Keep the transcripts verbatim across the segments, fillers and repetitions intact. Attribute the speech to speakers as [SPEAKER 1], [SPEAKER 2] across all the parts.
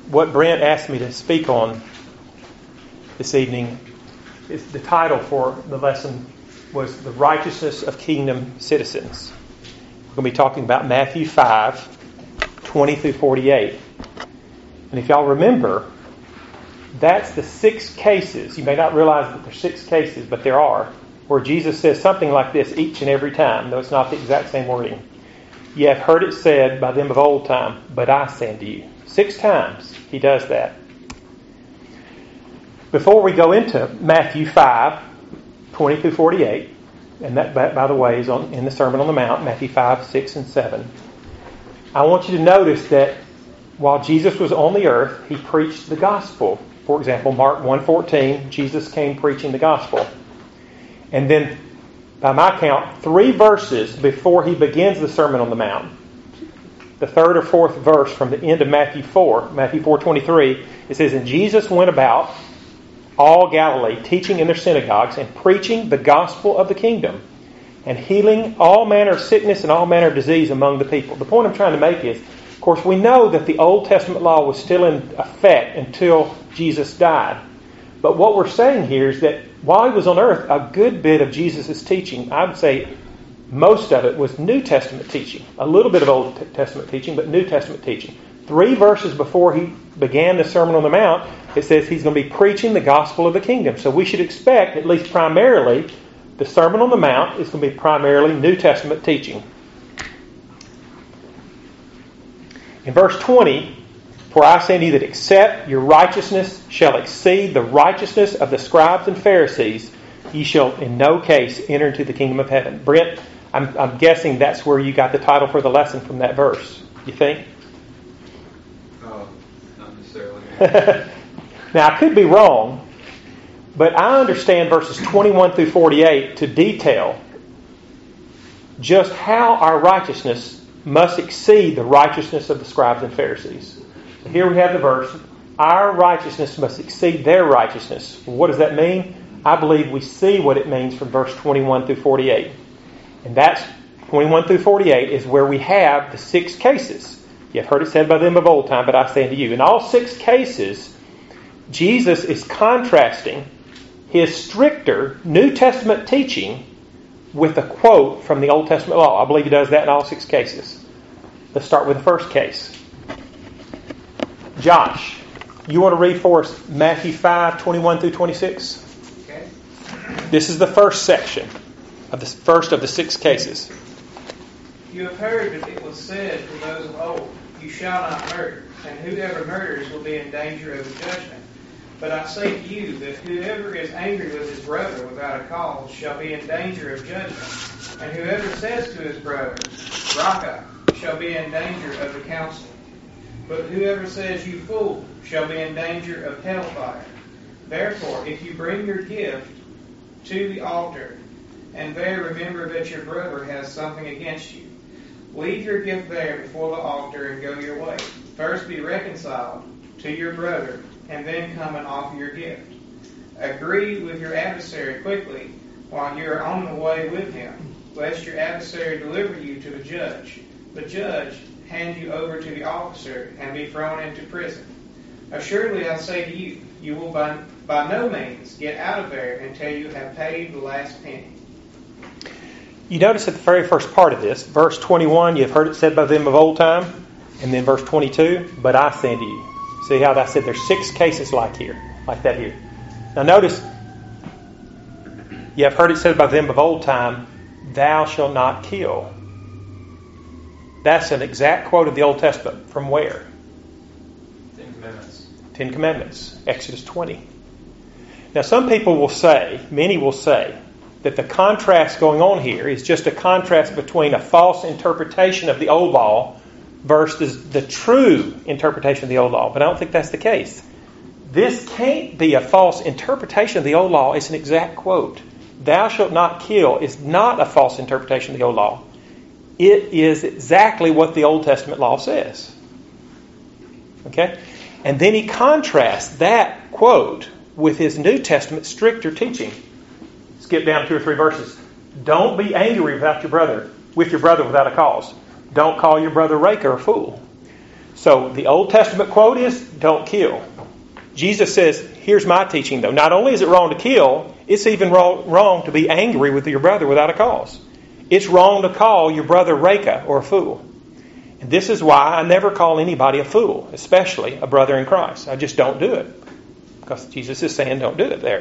[SPEAKER 1] what Brent asked me to speak on this evening is the title for the lesson was The Righteousness of Kingdom Citizens. We're going to be talking about Matthew five, twenty through forty-eight. And if y'all remember, that's the six cases. You may not realize that there's six cases, but there are, where Jesus says something like this each and every time, though it's not the exact same wording. Ye have heard it said by them of old time, but I say unto you. Six times he does that. Before we go into Matthew five, twenty through forty-eight, and that, by the way, is on, in the Sermon on the Mount, Matthew five, six, and seven, I want you to notice that while Jesus was on the earth, he preached the gospel. For example, Mark one fourteen, Jesus came preaching the gospel. And then, by my count, three verses before he begins the Sermon on the Mount, the third or fourth verse from the end of Matthew four, Matthew four twenty-three, it says, And Jesus went about all Galilee, teaching in their synagogues and preaching the gospel of the kingdom and healing all manner of sickness and all manner of disease among the people. The point I'm trying to make is, of course, we know that the Old Testament law was still in effect until Jesus died. But what we're saying here is that while he was on earth, a good bit of Jesus' teaching, I would say most of it was New Testament teaching. A little bit of Old Testament teaching, but New Testament teaching. Three verses before he began the Sermon on the Mount, it says he's going to be preaching the gospel of the kingdom. So we should expect, at least primarily, the Sermon on the Mount is going to be primarily New Testament teaching. In verse twenty, For I say unto you that except your righteousness shall exceed the righteousness of the scribes and Pharisees, ye shall in no case enter into the kingdom of heaven. Brent, I'm, I'm guessing that's where you got the title for the lesson from that verse. You think?
[SPEAKER 2] Oh, not necessarily.
[SPEAKER 1] Now, I could be wrong, but I understand verses twenty-one through forty-eight to detail just how our righteousness must exceed the righteousness of the scribes and Pharisees. So here we have the verse, our righteousness must exceed their righteousness. What does that mean? I believe we see what it means from verse twenty-one through forty-eight. And that's twenty-one through forty-eight is where we have the six cases. You have heard it said by them of old time, but I say unto you. In all six cases, Jesus is contrasting his stricter New Testament teaching with a quote from the Old Testament law. I believe he does that in all six cases. Let's start with the first case. Josh, you want to read for us Matthew five, twenty-one through twenty-six?
[SPEAKER 3] Okay.
[SPEAKER 1] This is the first section of the first of the six cases.
[SPEAKER 3] You have heard that it was said to those of old, You shall not murder, and whoever murders will be in danger of the judgment. But I say to you that whoever is angry with his brother without a cause shall be in danger of judgment. And whoever says to his brother, Raca, shall be in danger of the council. But whoever says, You fool, shall be in danger of hellfire. Therefore, if you bring your gift to the altar, and there remember that your brother has something against you, leave your gift there before the altar and go your way. First be reconciled to your brother, and then come and offer your gift. Agree with your adversary quickly while you are on the way with him, lest your adversary deliver you to the judge. The judge hand you over to the officer and be thrown into prison. Assuredly I say to you, you will by, by no means get out of there until you have paid the last penny.
[SPEAKER 1] You notice at the very first part of this, verse twenty-one, you've heard it said by them of old time, and then verse twenty-two, but I say unto you. See how I said there's six cases like here, like that here. Now notice, you have heard it said by them of old time, thou shalt not kill. That's an exact quote of the Old Testament. From where?
[SPEAKER 2] Ten Commandments.
[SPEAKER 1] Ten Commandments. Exodus twenty. Now some people will say, many will say, that the contrast going on here is just a contrast between a false interpretation of the old law versus the true interpretation of the old law. But I don't think that's the case. This can't be a false interpretation of the old law. It's an exact quote. Thou shalt not kill is not a false interpretation of the old law. It is exactly what the Old Testament law says. Okay? And then he contrasts that quote with his New Testament stricter teaching. Skip down two or three verses. Don't be angry without your brother, with your brother without a cause. Don't call your brother rake or a fool. So the Old Testament quote is, don't kill. Jesus says, here's my teaching though. Not only is it wrong to kill, it's even wrong, wrong to be angry with your brother without a cause. It's wrong to call your brother Reka or a fool. And this is why I never call anybody a fool, especially a brother in Christ. I just don't do it. Because Jesus is saying don't do it there.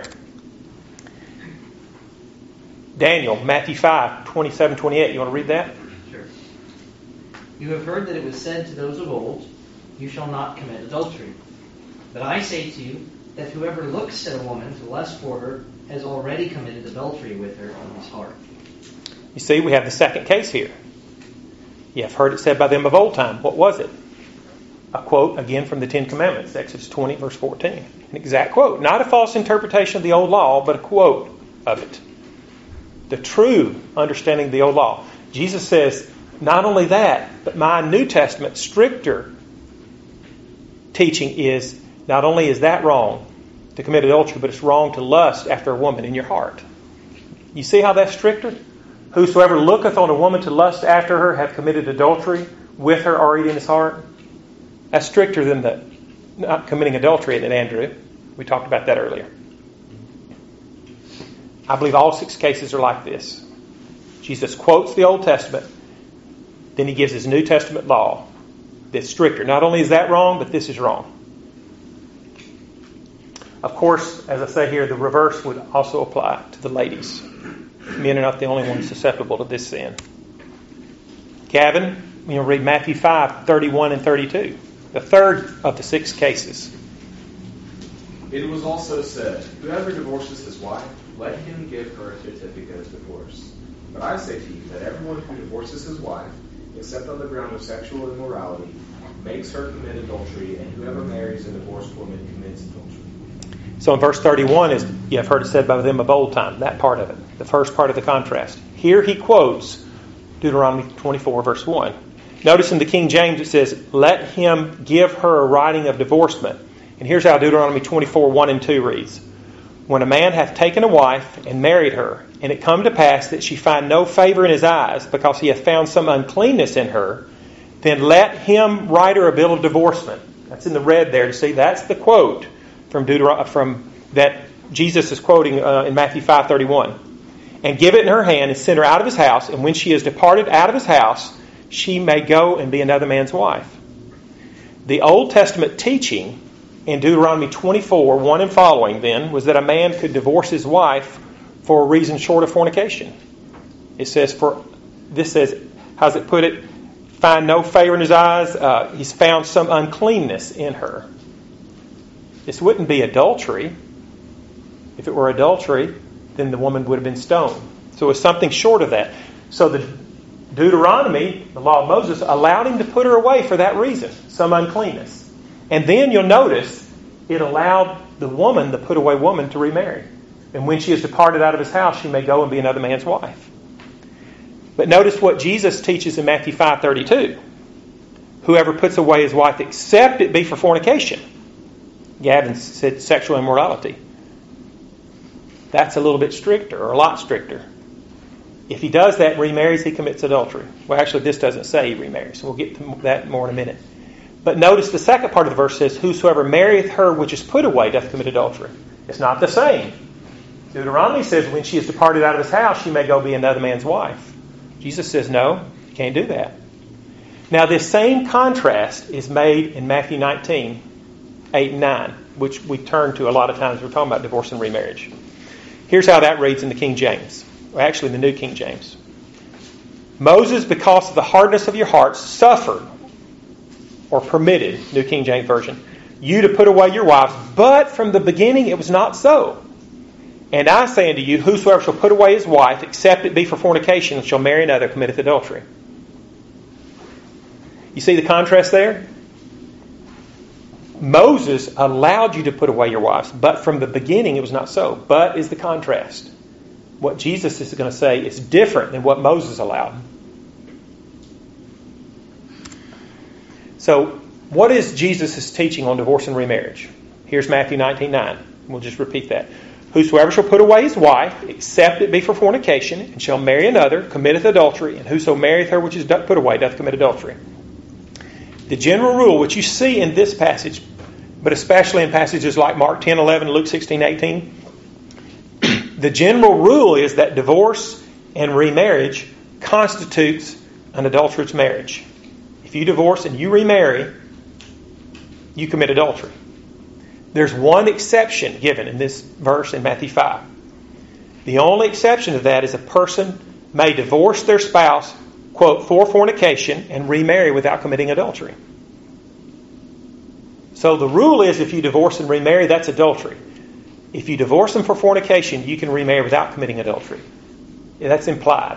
[SPEAKER 1] Daniel, Matthew five, twenty-seven, twenty-eight. You want to read that?
[SPEAKER 4] Sure. You have heard that it was said to those of old, you shall not commit adultery. But I say to you that whoever looks at a woman to lust for her has already committed adultery with her in his heart.
[SPEAKER 1] You see, we have the second case here. You have heard it said by them of old time. What was it? A quote, again, from the Ten Commandments, Exodus twenty, verse fourteen. An exact quote. Not a false interpretation of the old law, but a quote of it. The true understanding of the old law. Jesus says, not only that, but my New Testament stricter teaching is, not only is that wrong to commit adultery, but it's wrong to lust after a woman in your heart. You see how that's stricter? Whosoever looketh on a woman to lust after her hath committed adultery with her already in his heart. That's stricter than the not committing adultery, isn't it, Andrew? We talked about that earlier. I believe all six cases are like this. Jesus quotes the Old Testament, then he gives his New Testament law that's stricter. Not only is that wrong, but this is wrong. Of course, as I say here, the reverse would also apply to the ladies. Men are not the only ones susceptible to this sin. Gavin, you know, read Matthew five, thirty-one and thirty-two. The third of the six cases.
[SPEAKER 5] It was also said, whoever divorces his wife, let him give her a certificate of divorce. But I say to you that everyone who divorces his wife, except on the ground of sexual immorality, makes her commit adultery, and whoever marries a divorced woman commits adultery.
[SPEAKER 1] So in verse thirty-one is, you have heard it said by them of old time, that part of it, the first part of the contrast. Here he quotes Deuteronomy twenty-four, verse one. Notice in the King James it says, let him give her a writing of divorcement. And here's how Deuteronomy twenty-four, one and two reads. When a man hath taken a wife and married her, and it come to pass that she find no favor in his eyes, because he hath found some uncleanness in her, then let him write her a bill of divorcement. That's in the red there to see. That's the quote from Deuteronomy, from that Jesus is quoting uh, in Matthew five thirty-one. And give it in her hand and send her out of his house, and when she is departed out of his house, she may go and be another man's wife. The Old Testament teaching in Deuteronomy twenty-four, one and following then, was that a man could divorce his wife for a reason short of fornication. It says, for this says, how's it put it? Find no favor in his eyes. Uh, he's found some uncleanness in her. This wouldn't be adultery. If it were adultery, then the woman would have been stoned. So it's something short of that. So the Deuteronomy, the law of Moses, allowed him to put her away for that reason, some uncleanness. And then you'll notice it allowed the woman, the put away woman, to remarry. And when she is departed out of his house, she may go and be another man's wife. But notice what Jesus teaches in Matthew five thirty-two. Whoever puts away his wife, except it be for fornication. Gavin said sexual immorality. That's a little bit stricter, or a lot stricter. If he does that and remarries, he commits adultery. Well, actually, this doesn't say he remarries. We'll get to that more in a minute. But notice the second part of the verse says, whosoever marrieth her which is put away doth commit adultery. It's not the same. Deuteronomy says when she is departed out of his house, she may go be another man's wife. Jesus says, no, you can't do that. Now, this same contrast is made in Matthew nineteen, eight and nine, which we turn to a lot of times when we're talking about divorce and remarriage. Here's how that reads in the King James. Or actually, the New King James. Moses, because of the hardness of your hearts, suffered, or permitted, New King James Version, you to put away your wives, but from the beginning it was not so. And I say unto you, whosoever shall put away his wife, except it be for fornication, and shall marry another, committeth adultery. You see the contrast there? Moses allowed you to put away your wives, but from the beginning it was not so. But is the contrast. What Jesus is going to say is different than what Moses allowed. So, what is Jesus' teaching on divorce and remarriage? Here's Matthew nineteen nine. We'll just repeat that. Whosoever shall put away his wife, except it be for fornication, and shall marry another, committeth adultery, and whoso marrieth her which is put away doth commit adultery. The general rule, which you see in this passage, but especially in passages like Mark ten eleven, Luke sixteen eighteen, the general rule is that divorce and remarriage constitutes an adulterous marriage. If you divorce and you remarry, you commit adultery. There's one exception given in this verse in Matthew five. The only exception to that is a person may divorce their spouse, quote, for fornication and remarry without committing adultery. So the rule is if you divorce and remarry, that's adultery. If you divorce them for fornication, you can remarry without committing adultery. That's implied.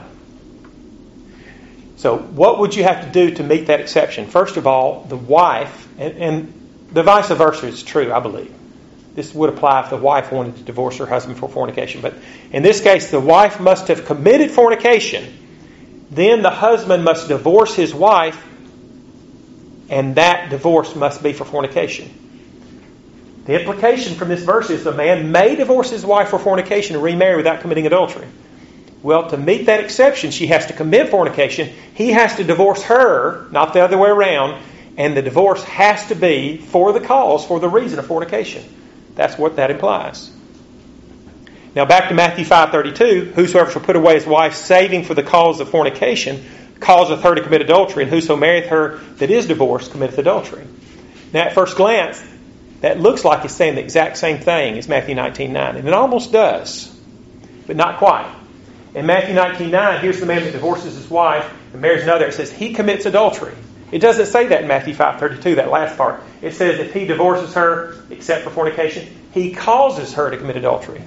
[SPEAKER 1] So what would you have to do to meet that exception? First of all, the wife, and, and the vice versa is true, I believe. This would apply if the wife wanted to divorce her husband for fornication. But in this case, the wife must have committed fornication. Then the husband must divorce his wife, and that divorce must be for fornication. The implication from this verse is the man may divorce his wife for fornication and remarry without committing adultery. Well, to meet that exception, she has to commit fornication. He has to divorce her, not the other way around, and the divorce has to be for the cause, for the reason of fornication. That's what that implies. Now back to Matthew five thirty-two, whosoever shall put away his wife, saving for the cause of fornication, causeth her to commit adultery, and whoso marrieth her that is divorced committeth adultery. Now at first glance, that looks like it's saying the exact same thing as Matthew nineteen nine, and it almost does, but not quite. In Matthew nineteen nine, here's the man that divorces his wife and marries another. It says he commits adultery. It doesn't say that in Matthew five thirty-two, that last part. It says if he divorces her, except for fornication, he causes her to commit adultery.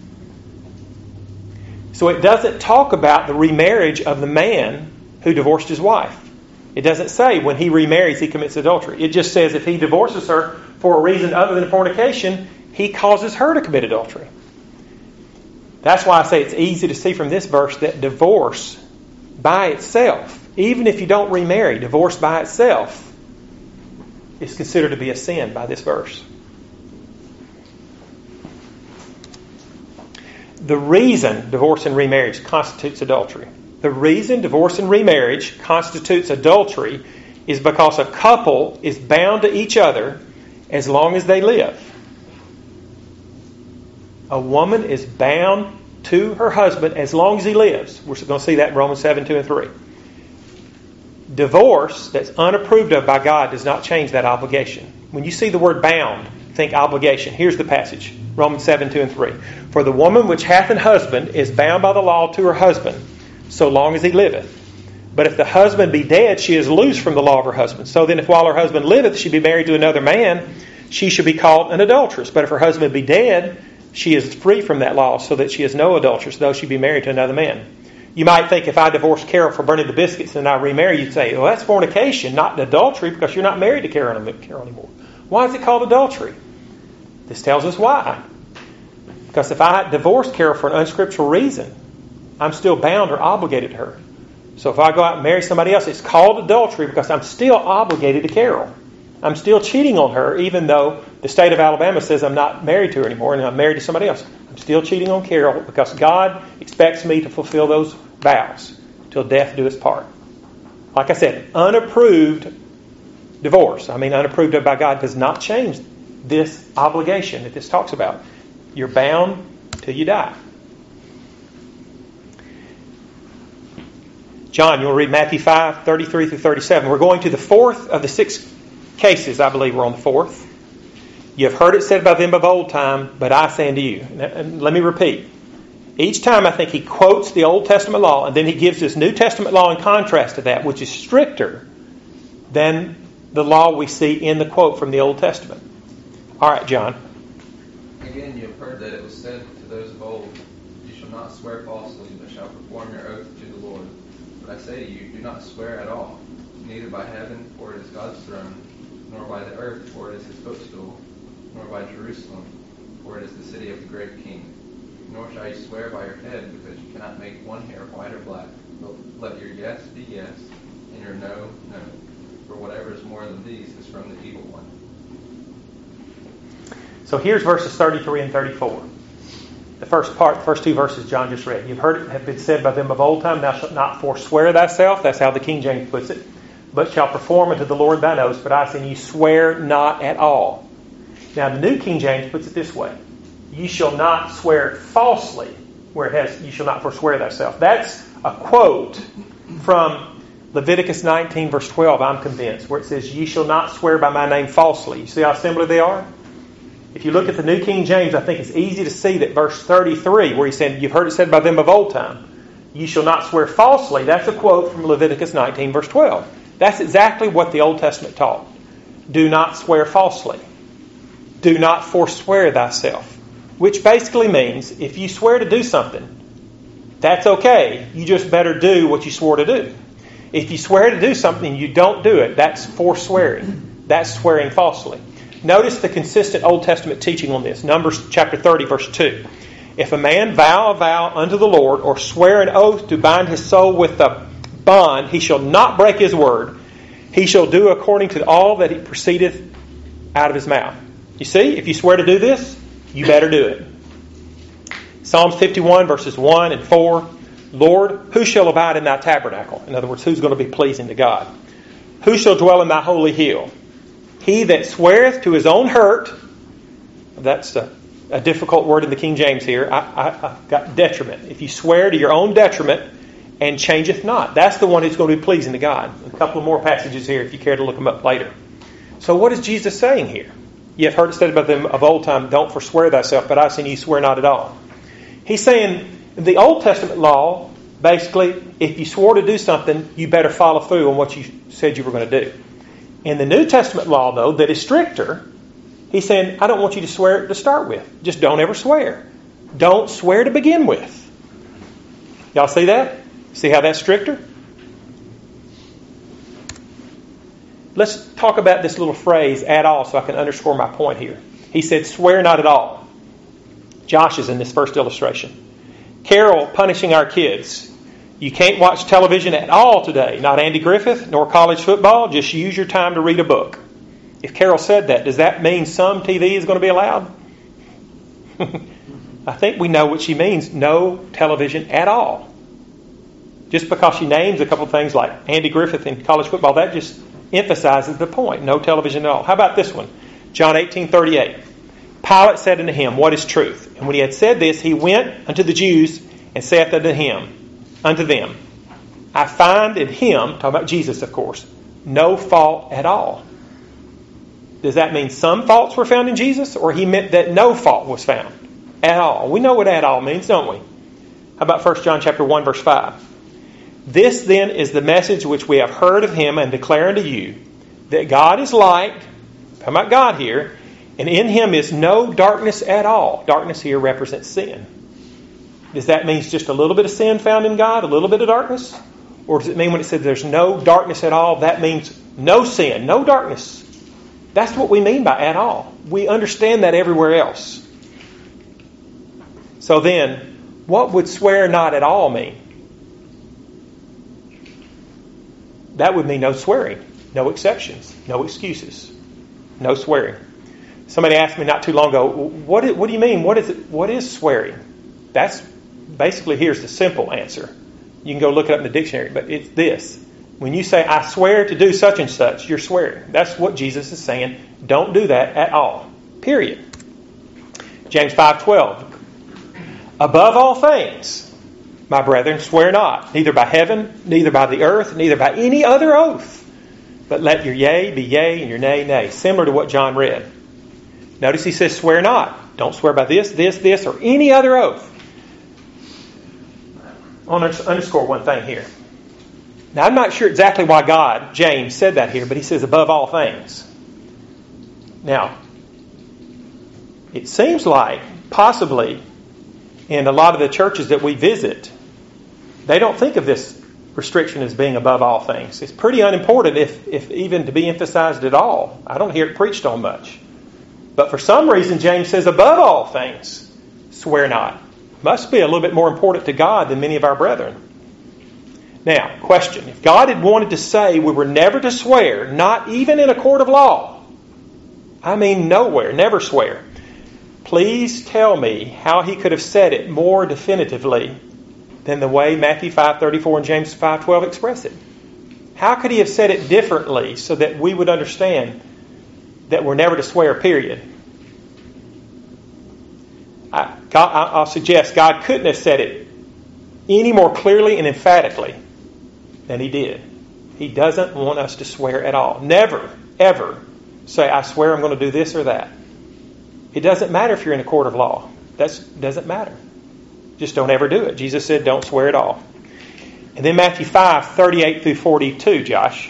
[SPEAKER 1] So it doesn't talk about the remarriage of the man who divorced his wife. It doesn't say when he remarries he commits adultery. It just says if he divorces her for a reason other than fornication, he causes her to commit adultery. That's why I say it's easy to see from this verse that divorce by itself, even if you don't remarry, divorce by itself is considered to be a sin by this verse. The reason divorce and remarriage constitutes adultery. The reason divorce and remarriage constitutes adultery is because a couple is bound to each other as long as they live. A woman is bound to her husband as long as he lives. We're going to see that in Romans seven, two and three. Divorce that's unapproved of by God does not change that obligation. When you see the word bound, think obligation. Here's the passage. Romans seven, two and three. For the woman which hath an husband is bound by the law to her husband, so long as he liveth. But if the husband be dead, she is loose from the law of her husband. So then if while her husband liveth she be married to another man, she should be called an adulteress. But if her husband be dead, she is free from that law, so that she is no adulteress, though she be married to another man. You might think if I divorced Carol for burning the biscuits and I remarry, you'd say, well, that's fornication, not adultery, because you're not married to Carol anymore. Why is it called adultery? This tells us why. Because if I divorced Carol for an unscriptural reason, I'm still bound or obligated to her. So if I go out and marry somebody else, it's called adultery because I'm still obligated to Carol. I'm still cheating on her, even though the state of Alabama says I'm not married to her anymore and I'm married to somebody else. I'm still cheating on Carol because God expects me to fulfill those vows till death do us part. Like I said, unapproved divorce, I mean unapproved of by God, does not change this obligation that this talks about. You're bound till you die. John, you want to read Matthew five, thirty-three through thirty-seven. We're going to the fourth of the six cases. I believe we're on the fourth. You have heard it said by them of old time, but I say unto you. And let me repeat. Each time I think he quotes the Old Testament law, and then he gives this New Testament law in contrast to that, which is stricter than the law we see in the quote from the Old Testament. All right, John.
[SPEAKER 2] Again, you have heard that it was said to those of old, you shall not swear falsely, but shall perform your oath to the Lord. But I say to you, do not swear at all, neither by heaven, for it is God's throne, nor by the earth, for it is his footstool, nor by Jerusalem, for it is the city of the great King. Nor shall you swear by your head, because you cannot make one hair white or black. But let your yes be yes, and your no, no. For whatever is more than these is from the evil one.
[SPEAKER 1] So here's verses thirty-three and thirty-four. The first part, the first two verses John just read. You've heard it have been said by them of old time, thou shalt not forswear thyself. That's how the King James puts it. but shall perform unto the Lord thine oaths. But I say, you swear not at all. Now, the New King James puts it this way. You shall not swear falsely, where it has, you shall not forswear thyself. That's a quote from Leviticus nineteen, verse twelve, I'm convinced, where it says, ye shall not swear by my name falsely. You see how similar they are? If you look at the New King James, I think it's easy to see that verse thirty-three, where he said, you've heard it said by them of old time, you shall not swear falsely. That's a quote from Leviticus nineteen, verse twelve. That's exactly what the Old Testament taught. Do not swear falsely. Do not forswear thyself. Which basically means, if you swear to do something, that's okay. You just better do what you swore to do. If you swear to do something and you don't do it, that's forswearing. That's swearing falsely. Notice the consistent Old Testament teaching on this. Numbers chapter thirty, verse two. If a man vow a vow unto the Lord, or swear an oath to bind his soul with a bond, he shall not break his word. He shall do according to all that he proceedeth out of his mouth. You see, if you swear to do this, you better do it. Psalms fifty-one, verses one and four. Lord, who shall abide in thy tabernacle? In other words, who's going to be pleasing to God? Who shall dwell in thy holy hill? He that sweareth to his own hurt. That's a, a difficult word in the King James here. I, I, I've got detriment. If you swear to your own detriment and changeth not, that's the one who's going to be pleasing to God. A couple of more passages here if you care to look them up later. So what is Jesus saying here? You have heard it said about them of old time, don't forswear thyself, but I say ye swear not at all. He's saying the Old Testament law, basically, if you swore to do something, you better follow through on what you said you were going to do. In the New Testament law, though, that is stricter, he's saying, I don't want you to swear to start with. Just don't ever swear. Don't swear to begin with. Y'all see that? See how that's stricter? Let's talk about this little phrase, at all, so I can underscore my point here. He said, swear not at all. Josh is in this first illustration. Carol punishing our kids. You can't watch television at all today. Not Andy Griffith, nor college football. Just use your time to read a book. If Carol said that, does that mean some T V is going to be allowed? I think we know what she means. No television at all. Just because she names a couple of things like Andy Griffith in college football, that just emphasizes the point. No television at all. How about this one? John eighteen thirty-eight. Pilate said unto him, what is truth? And when he had said this, he went unto the Jews and saith unto him, unto them, I find in him, talking about Jesus, of course, no fault at all. Does that mean some faults were found in Jesus, or he meant that no fault was found at all? We know what at all means, don't we? How about First John chapter one, verse five? This then is the message which we have heard of him and declare unto you, that God is light, talking about God here, and in him is no darkness at all. Darkness here represents sin. Does that mean just a little bit of sin found in God, a little bit of darkness? Or does it mean when it says there's no darkness at all, that means no sin, no darkness? That's what we mean by at all. We understand that everywhere else. So then, what would swear not at all mean? That would mean no swearing, no exceptions, no excuses, no swearing. Somebody asked me not too long ago, what, is, what do you mean? What is it? What is swearing? That's basically, here's the simple answer. You can go look it up in the dictionary, but it's this. When you say, I swear to do such and such, you're swearing. That's what Jesus is saying. Don't do that at all. Period. James five twelve. Above all things, my brethren, swear not, neither by heaven, neither by the earth, neither by any other oath, but let your yea be yea and your nay, nay. Similar to what John read. Notice he says, swear not. Don't swear by this, this, this, or any other oath. I want to underscore one thing here. Now, I'm not sure exactly why God, James, said that here, but he says above all things. Now, it seems like possibly in a lot of the churches that we visit, they don't think of this restriction as being above all things. It's pretty unimportant, if, if even to be emphasized at all. I don't hear it preached on much. But for some reason, James says above all things, swear not. Must be a little bit more important to God than many of our brethren. Now, question. If God had wanted to say we were never to swear, not even in a court of law, I mean nowhere, never swear, please tell me how he could have said it more definitively than the way Matthew five thirty-four and James five twelve express it. How could he have said it differently so that we would understand that we're never to swear, period? I, God, I'll suggest God couldn't have said it any more clearly and emphatically than he did. He doesn't want us to swear at all. Never, ever say, I swear I'm going to do this or that. It doesn't matter if you're in a court of law. That doesn't matter. Just don't ever do it. Jesus said, don't swear at all. And then Matthew five, thirty-eight through forty-two, Josh.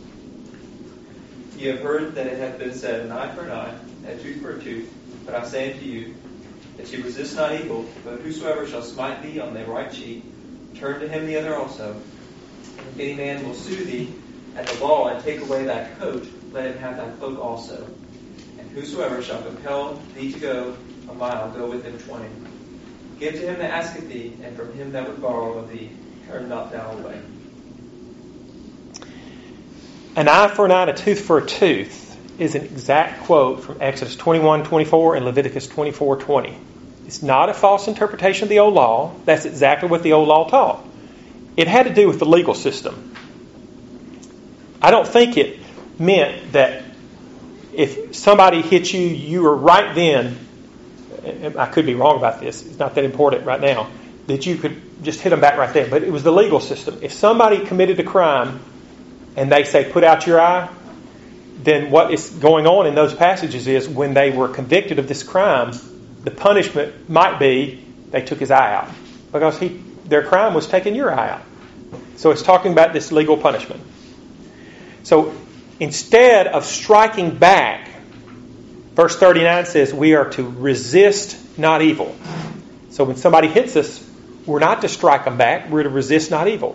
[SPEAKER 6] You have heard that it hath been said, an eye for an eye, and a tooth for a tooth. But I say unto you, that ye resist not evil, but whosoever shall smite thee on the right cheek, turn to him the other also. And if any man will sue thee at the law and take away thy coat, let him have thy cloak also. And whosoever shall compel thee to go a mile, go with him twenty. Give to him that asketh thee, and from him that would borrow of thee, turn not thou away.
[SPEAKER 1] An eye for an eye and a tooth for a tooth is an exact quote from Exodus twenty-one twenty-four and Leviticus twenty-four twenty. It's not a false interpretation of the old law. That's exactly what the old law taught. It had to do with the legal system. I don't think it meant that if somebody hit you, you were right then, I could be wrong about this, it's not that important right now, that you could just hit them back right there. But it was the legal system. If somebody committed a crime and they say, put out your eye, then what is going on in those passages is when they were convicted of this crime, the punishment might be they took his eye out. Because he, their crime was taking your eye out. So it's talking about this legal punishment. So instead of striking back, verse thirty-nine says we are to resist not evil. So when somebody hits us, we're not to strike them back. We're to resist not evil.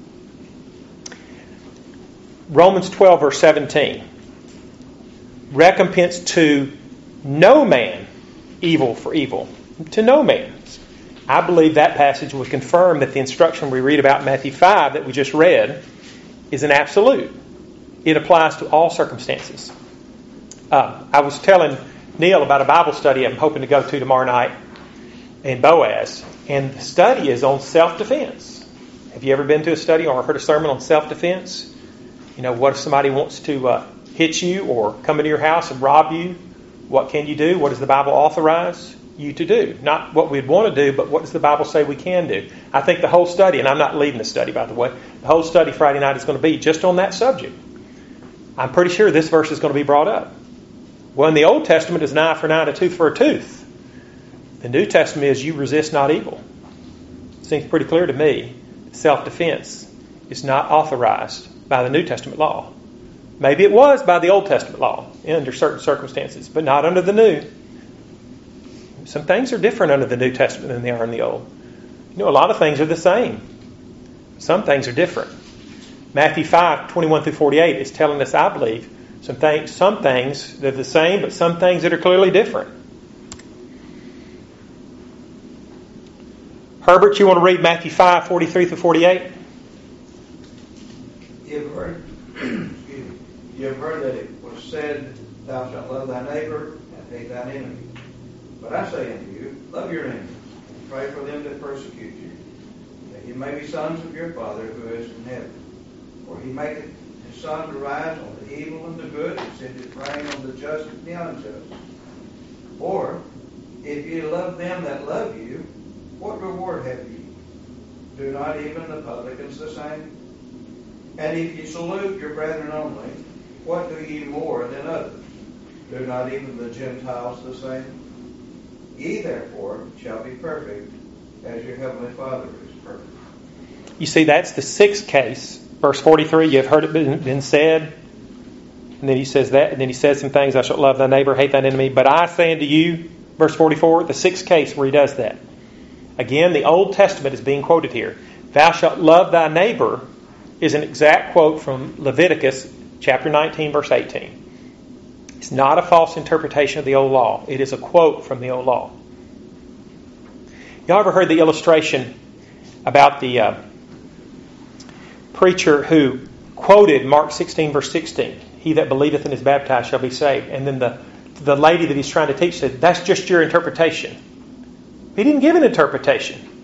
[SPEAKER 1] Romans twelve, verse seventeen. Recompense to no man evil for evil. To no man. I believe that passage would confirm that the instruction we read about in Matthew five that we just read is an absolute. It applies to all circumstances. Uh, I was telling Neil about a Bible study I'm hoping to go to tomorrow night in Boaz. And the study is on self-defense. Have you ever been to a study or heard a sermon on self-defense? You know, what if somebody wants to uh, hit you or come into your house and rob you? What can you do? What does the Bible authorize you to do? Not what we'd want to do, but what does the Bible say we can do? I think the whole study, and I'm not leading the study, by the way, the whole study Friday night is going to be just on that subject. I'm pretty sure this verse is going to be brought up. Well, in the Old Testament, it's an eye for an eye and a tooth for a tooth. The New Testament is you resist not evil. It seems pretty clear to me. Self-defense is not authorized by the New Testament law. Maybe it was by the Old Testament law under certain circumstances, but not under the New. Some things are different under the New Testament than they are in the Old. You know, a lot of things are the same. Some things are different. Matthew five, twenty-one through forty-eight is telling us, I believe, some things, some things that are the same, but some things that are clearly different. Herbert, you want to read Matthew five, forty-three through forty-eight?
[SPEAKER 7] You have heard, you have heard that it was said, thou shalt love thy neighbor and hate thine enemy. But I say unto you, love your enemy, and pray for them that persecute you, that ye may be sons of your Father who is in heaven. For he maketh his sun to rise on the evil and the good, and sendeth rain on the just and the unjust. Or, if ye love them that love you, what reward have ye? Do not even the publicans the same? And if ye salute your brethren only, what do ye more than others? Do not even the Gentiles the same? Ye therefore shall be perfect, as your heavenly Father is perfect.
[SPEAKER 1] You see, that's the sixth case. Verse forty-three, you have heard it been, been said. And then he says that, and then he says some things, thou shalt love thy neighbor, hate thine enemy. But I say unto you, verse forty-four, the sixth case where he does that. Again, the Old Testament is being quoted here. Thou shalt love thy neighbor is an exact quote from Leviticus chapter nineteen, verse eighteen. It's not a false interpretation of the old law. It is a quote from the old law. Y'all ever heard the illustration about the uh, preacher who quoted Mark sixteen, verse sixteen? He that believeth and is baptized shall be saved. And then the, the lady that he's trying to teach said, that's just your interpretation. He didn't give an interpretation.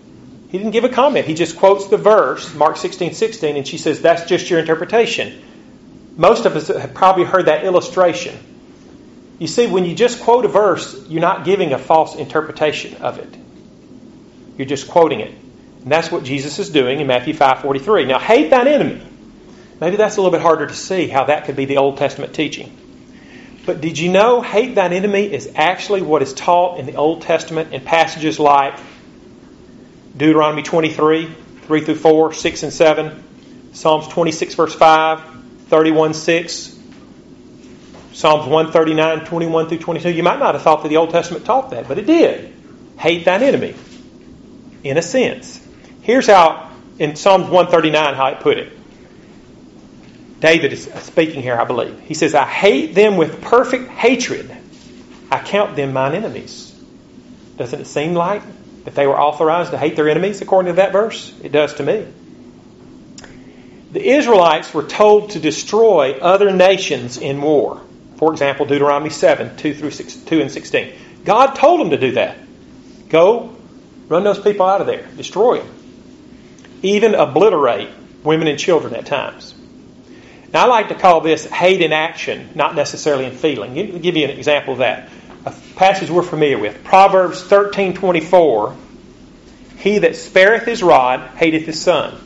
[SPEAKER 1] He didn't give a comment. He just quotes the verse, Mark sixteen sixteen, and she says, that's just your interpretation. Most of us have probably heard that illustration. You see, when you just quote a verse, you're not giving a false interpretation of it. You're just quoting it. And that's what Jesus is doing in Matthew five forty-three. Now, hate thine enemy. Maybe that's a little bit harder to see how that could be the Old Testament teaching. But did you know hate thine enemy is actually what is taught in the Old Testament in passages like Deuteronomy twenty-three, three through four, six and seven, Psalms twenty-six, verse five, thirty-one, six, Psalms one thirty-nine, twenty-one through twenty-two. You might not have thought that the Old Testament taught that, but it did. Hate thine enemy, in a sense. Here's how, in Psalms one thirty-nine, how it put it. David is speaking here, I believe. He says, I hate them with perfect hatred. I count them mine enemies. Doesn't it seem like that they were authorized to hate their enemies according to that verse? It does to me. The Israelites were told to destroy other nations in war. For example, Deuteronomy seven, two through six, two and sixteen. God told them to do that. Go, run those people out of there. Destroy them. Even obliterate women and children at times. Now, I like to call this hate in action, not necessarily in feeling. Let me give you an example of that. A passage we're familiar with. Proverbs thirteen twenty-four. He that spareth his rod hateth his son.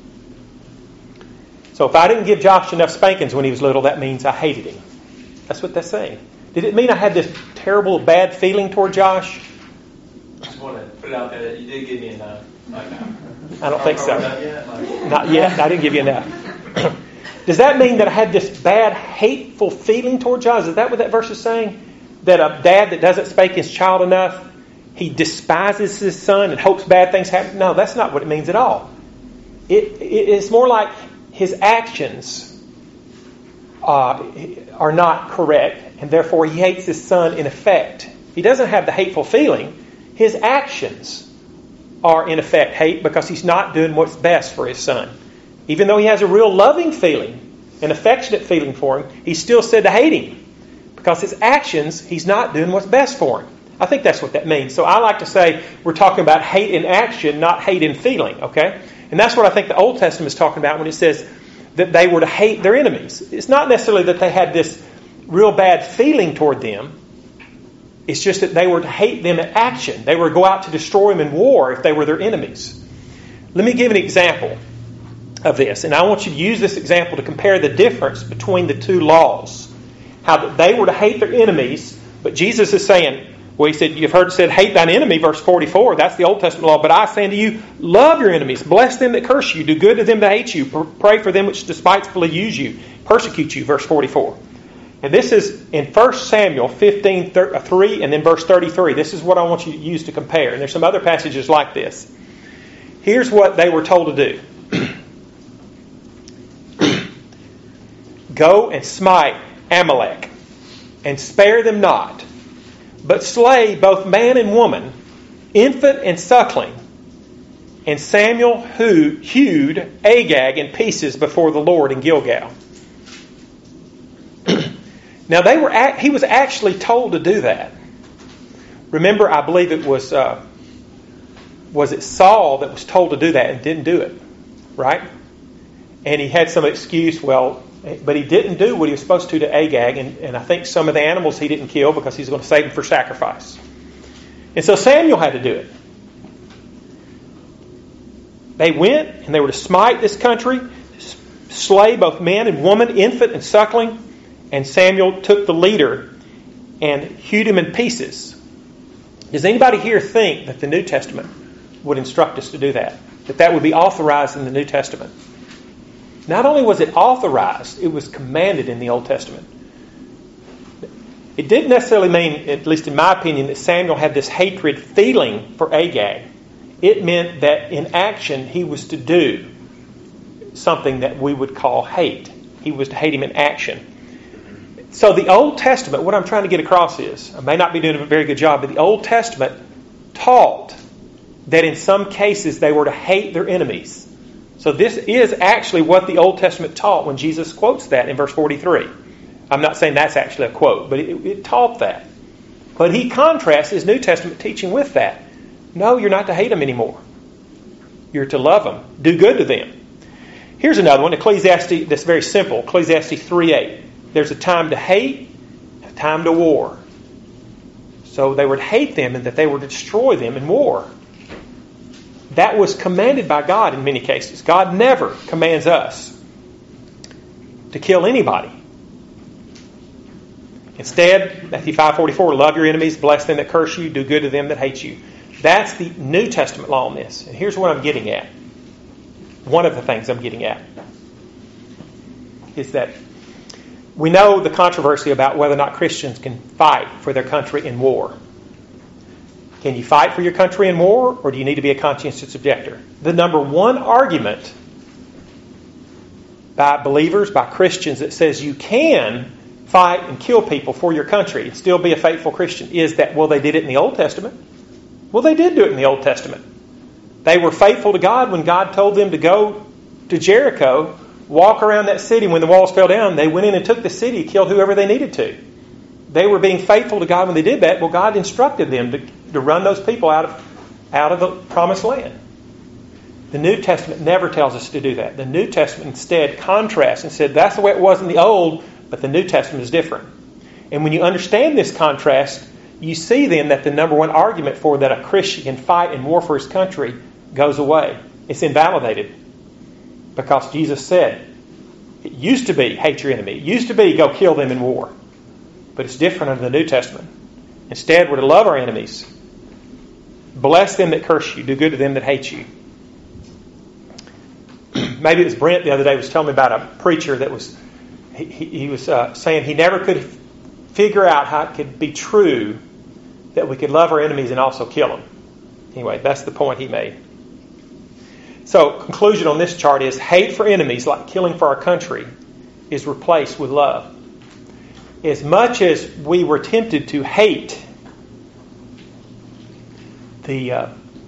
[SPEAKER 1] So if I didn't give Josh enough spankings when he was little, that means I hated him. That's what that's saying. Did it mean I had this terrible, bad feeling toward Josh?
[SPEAKER 6] I just want to put it out there that you did give me enough. Like,
[SPEAKER 1] I don't think so.
[SPEAKER 6] Not yet. Like,
[SPEAKER 1] Not yet. I didn't give you enough. Does that mean that I had this bad, hateful feeling toward Josh? Is that what that verse is saying? That a dad that doesn't spank his child enough, he despises his son and hopes bad things happen? No, that's not what it means at all. It, it it's more like his actions uh, are not correct, and therefore he hates his son in effect. He doesn't have the hateful feeling. His actions are in effect hate because he's not doing what's best for his son. Even though he has a real loving feeling, an affectionate feeling for him, he's still said to hate him. Because his actions, he's not doing what's best for him. I think that's what that means. So I like to say we're talking about hate in action, not hate in feeling. Okay? And that's what I think the Old Testament is talking about when it says that they were to hate their enemies. It's not necessarily that they had this real bad feeling toward them. It's just that they were to hate them in action. They were to go out to destroy them in war if they were their enemies. Let me give an example of this. And I want you to use this example to compare the difference between the two laws. How that they were to hate their enemies, but Jesus is saying, well, he said, you've heard it said, hate thine enemy, verse forty-four. That's the Old Testament law. But I say unto you, love your enemies. Bless them that curse you. Do good to them that hate you. Pray for them which despitefully use you. Persecute you, verse forty-four. And this is in First Samuel fifteen, three, and then verse thirty-three. This is what I want you to use to compare. And there's some other passages like this. Here's what they were told to do. Go and smite Amalek, and spare them not, but slay both man and woman, infant and suckling. And Samuel hewed Agag in pieces before the Lord in Gilgal. Now they were he was actually told to do that. Remember, I believe it was uh, was it Saul that was told to do that and didn't do it, right? And he had some excuse. Well, but he didn't do what he was supposed to to Agag, and, and I think some of the animals he didn't kill because he's going to save them for sacrifice. And so Samuel had to do it. They went and they were to smite this country, slay both man and woman, infant and suckling, and Samuel took the leader and hewed him in pieces. Does anybody here think that the New Testament would instruct us to do that? That that would be authorized in the New Testament? Not only was it authorized, it was commanded in the Old Testament. It didn't necessarily mean, at least in my opinion, that Samuel had this hatred feeling for Agag. It meant that in action he was to do something that we would call hate. He was to hate him in action. So the Old Testament, what I'm trying to get across is, I may not be doing a very good job, but the Old Testament taught that in some cases they were to hate their enemies. So this is actually what the Old Testament taught when Jesus quotes that in verse forty-three. I'm not saying that's actually a quote, but it, it taught that. But he contrasts his New Testament teaching with that. No, you're not to hate them anymore. You're to love them. Do good to them. Here's another one, Ecclesiastes, that's very simple. Ecclesiastes three eight. There's a time to hate, a time to war. So they were to hate them and that they were to destroy them in war. That was commanded by God in many cases. God never commands us to kill anybody. Instead, Matthew five forty-four, love your enemies, bless them that curse you, do good to them that hate you. That's the New Testament law on this. And here's what I'm getting at. One of the things I'm getting at is that we know the controversy about whether or not Christians can fight for their country in war. Can you fight for your country in war, or do you need to be a conscientious objector? The number one argument by believers, by Christians, that says you can fight and kill people for your country and still be a faithful Christian is that, well, they did it in the Old Testament. Well, they did do it in the Old Testament. They were faithful to God when God told them to go to Jericho, walk around that city. When the walls fell down, they went in and took the city, killed whoever they needed to. They were being faithful to God when they did that. Well, God instructed them to, to run those people out of, out of the promised land. The New Testament never tells us to do that. The New Testament instead contrasts and said that's the way it was in the Old, but the New Testament is different. And when you understand this contrast, you see then that the number one argument for that a Christian can fight in war for his country goes away. It's invalidated. Because Jesus said, it used to be hate your enemy. It used to be go kill them in war. But it's different under the New Testament. Instead, we're to love our enemies. Bless them that curse you. Do good to them that hate you. Maybe it was Brent the other day was telling me about a preacher that was, he, he was uh, saying he never could figure out how it could be true that we could love our enemies and also kill them. Anyway, that's the point he made. So, conclusion on this chart is hate for enemies, like killing for our country, is replaced with love. As much as we were tempted to hate the uh,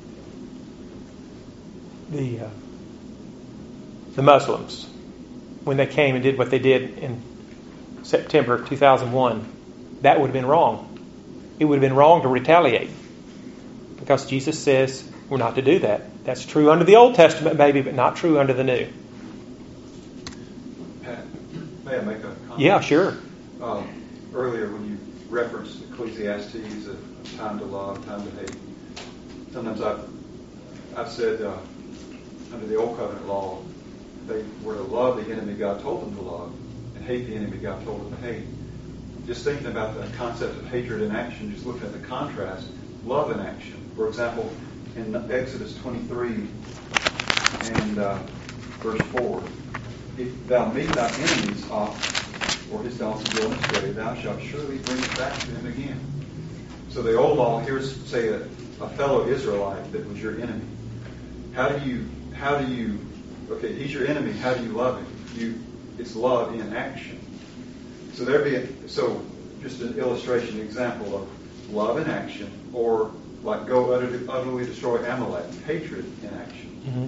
[SPEAKER 1] the uh, the Muslims when they came and did what they did in September two thousand one, that would have been wrong. It would have been wrong to retaliate because Jesus says we're not to do that. That's true under the Old Testament, maybe, but not true under the New.
[SPEAKER 8] Pat, may I make a comment?
[SPEAKER 1] Yeah, sure.
[SPEAKER 8] Um, earlier, when you referenced Ecclesiastes, a time to love, time to hate, sometimes I've, I've said uh, under the Old Covenant law, they were to love the enemy God told them to love and hate the enemy God told them to hate. Just thinking about the concept of hatred in action, just looking at the contrast, love in action. For example, in Exodus twenty-three and uh, verse four, if thou meet thy enemy's ox or his donkey going astray, thou shalt surely bring it back to him again. So the old law, here's say a, a fellow Israelite that was your enemy. How do you how do you okay, he's your enemy, how do you love him? You it's love in action. So there be a, so just an illustration, example of love in action, or like go utterly, utterly destroy Amalek, hatred in action.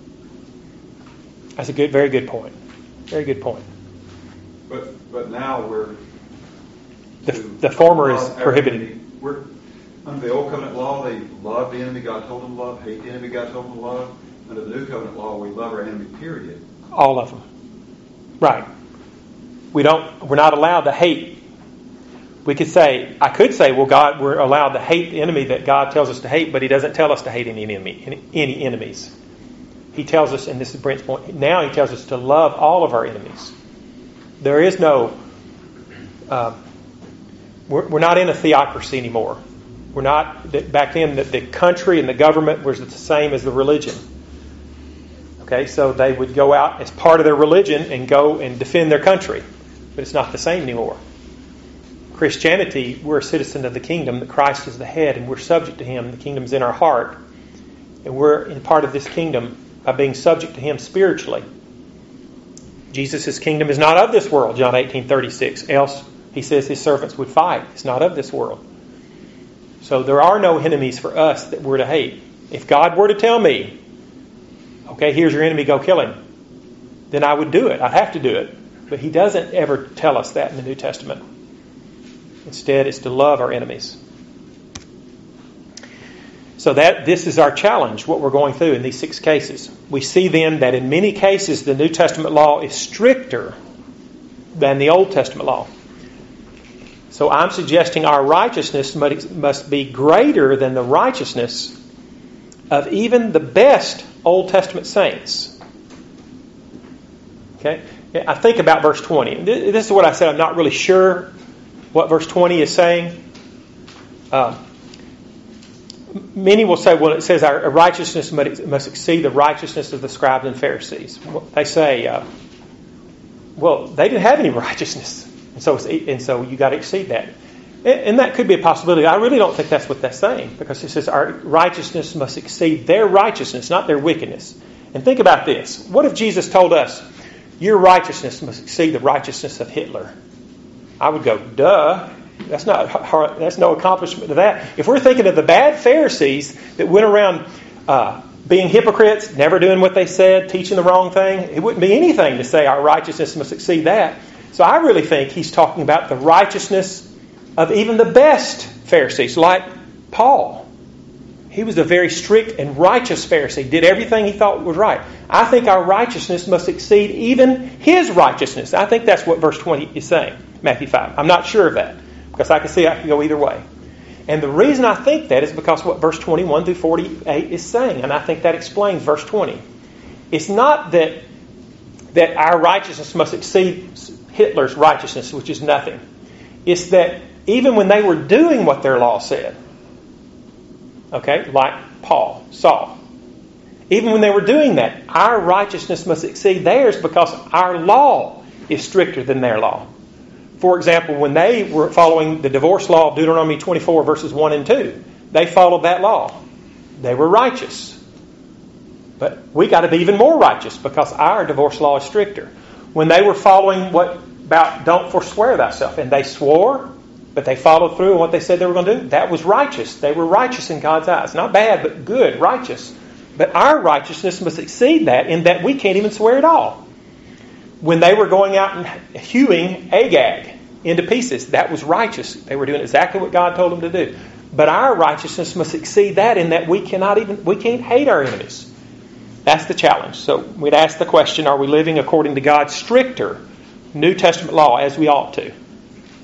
[SPEAKER 1] Mm-hmm. That's a good, very good point. Very good point.
[SPEAKER 8] But but now we're
[SPEAKER 1] the, the former is prohibited.
[SPEAKER 8] Enemy. We're under the Old Covenant law. They love the enemy God told them to love, hate the enemy God told them to love. Under the New Covenant law, we love our enemy. Period.
[SPEAKER 1] All of them. Right. We don't. We're not allowed to hate. We could say, I could say, well, God, we're allowed to hate the enemy that God tells us to hate, but He doesn't tell us to hate any enemy, any, any enemies. He tells us, and this is Brent's point, now He tells us to love all of our enemies. There is no, uh, we're, we're not in a theocracy anymore. We're not, back then, the, the country and the government was the same as the religion. Okay, so they would go out as part of their religion and go and defend their country. But it's not the same anymore. Christianity, we're a citizen of the kingdom, that Christ is the head, and we're subject to Him. The kingdom's in our heart. And we're in part of this kingdom by being subject to Him spiritually. Jesus' kingdom is not of this world, John eighteen thirty-six. Else, He says His servants would fight. It's not of this world. So there are no enemies for us that we're to hate. If God were to tell me, okay, here's your enemy, go kill him, then I would do it. I'd have to do it. But He doesn't ever tell us that in the New Testament. Instead, it's to love our enemies. So that this is our challenge, what we're going through in these six cases. We see then that in many cases the New Testament law is stricter than the Old Testament law. So I'm suggesting our righteousness must be greater than the righteousness of even the best Old Testament saints. Okay? I think about verse twenty. This is what I said. I'm not really sure what verse twenty is saying. Uh, Many will say, well, it says our righteousness must exceed the righteousness of the scribes and Pharisees. They say, uh, well, they didn't have any righteousness. And so, and so you got to exceed that. And that could be a possibility. I really don't think that's what that's saying, because it says our righteousness must exceed their righteousness, not their wickedness. And think about this. What if Jesus told us, your righteousness must exceed the righteousness of Hitler? I would go, duh. That's not hard, that's no accomplishment to that. If we're thinking of the bad Pharisees that went around uh, being hypocrites, never doing what they said, teaching the wrong thing, it wouldn't be anything to say our righteousness must exceed that. So I really think he's talking about the righteousness of even the best Pharisees, like Paul. He was a very strict and righteous Pharisee, did everything he thought was right. I think our righteousness must exceed even his righteousness. I think that's what verse twenty is saying, Matthew five. I'm not sure of that, because I can see I can go either way. And the reason I think that is because what verse twenty-one through forty-eight is saying. And I think that explains verse twenty. It's not that, that our righteousness must exceed Hitler's righteousness, which is nothing. It's that even when they were doing what their law said, okay, like Paul, Saul, even when they were doing that, our righteousness must exceed theirs because our law is stricter than their law. For example, when they were following the divorce law of Deuteronomy twenty-four, verses one and two, they followed that law. They were righteous. But we got to be even more righteous because our divorce law is stricter. When they were following what about don't forswear thyself, and they swore, but they followed through on what they said they were going to do, that was righteous. They were righteous in God's eyes. Not bad, but good, righteous. But our righteousness must exceed that in that we can't even swear at all. When they were going out and hewing Agag into pieces, that was righteous. They were doing exactly what God told them to do. But our righteousness must exceed that in that we cannot even we can't hate our enemies. That's the challenge. So we'd ask the question, are we living according to God's stricter New Testament law as we ought to?